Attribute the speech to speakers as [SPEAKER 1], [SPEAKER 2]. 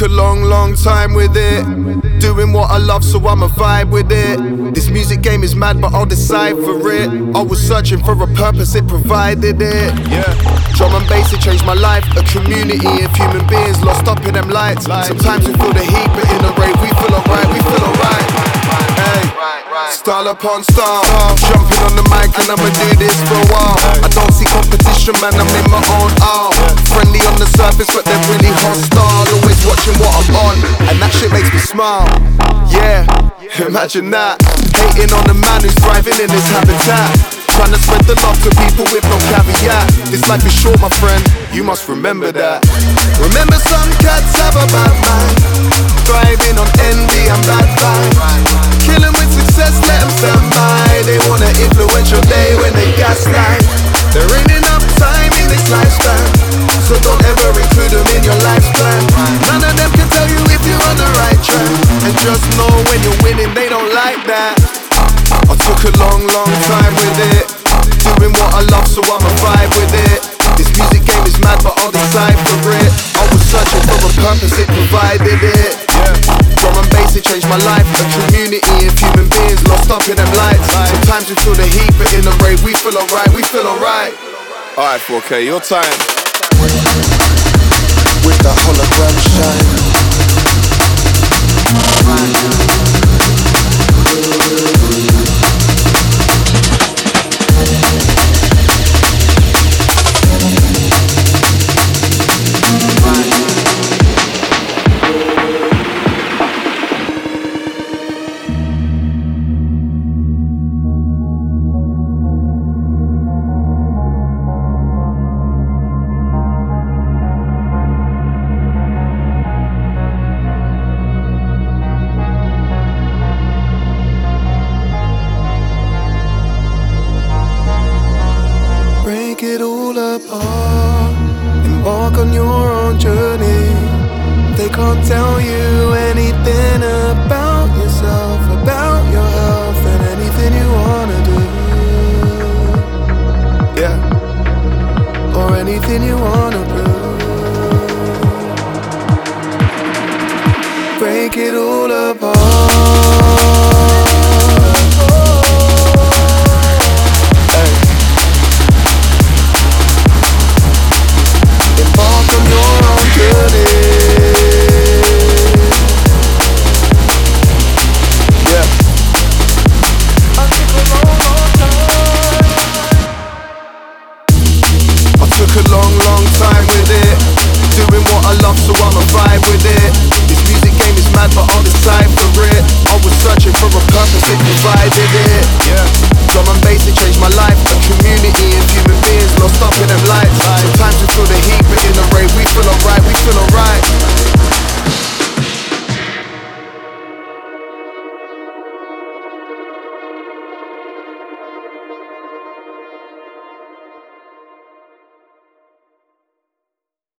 [SPEAKER 1] took a long time with it. Doing what I love, so I'ma vibe with it. This music game is mad, but I'll decide for it. I was searching for a purpose, it provided it. Yeah. Drum and bass, it changed my life. A community of human beings lost up in them lights. Sometimes we feel the heat, but in a rave we feel alright, we feel alright. Hey, style upon style, jumping on the mic and I'ma do this for a while. I don't see competition, man, I'm in my own aisle. Friendly on the surface, but they're really hostile. Always watching what I'm on, and that shit makes me smile. Yeah, imagine that. Hating on the man who's thriving in his habitat. Trying to spread the love to people with no caveat. This life is short, my friend, you must remember that. Remember some cats have a bad mind, thriving on envy and bad vibes. Killing with success, let them stand by. They wanna influence your day when they gaslight. There ain't enough time in this lifespan, so don't ever include them in your life's plan. None of them can tell you if you're on the right track, and just know when you're winning, they don't like that. I took a long time with it. Doing what I love, so I'ma vibe with it. This music game is mad, but I'll decide for it. I was searching for a purpose, it provided it. Drum and bass, it changed my life. A community of human beings lost up in them lights. Sometimes we feel the heat, but in the rave we feel alright, we feel alright. Alright, 4K, your time.
[SPEAKER 2] With the hologram shine.
[SPEAKER 1] Break it all apart, embark on your own journey. They can't tell you anything about yourself, about your health, and anything you wanna do. Yeah, or anything you wanna do. Break it all apart.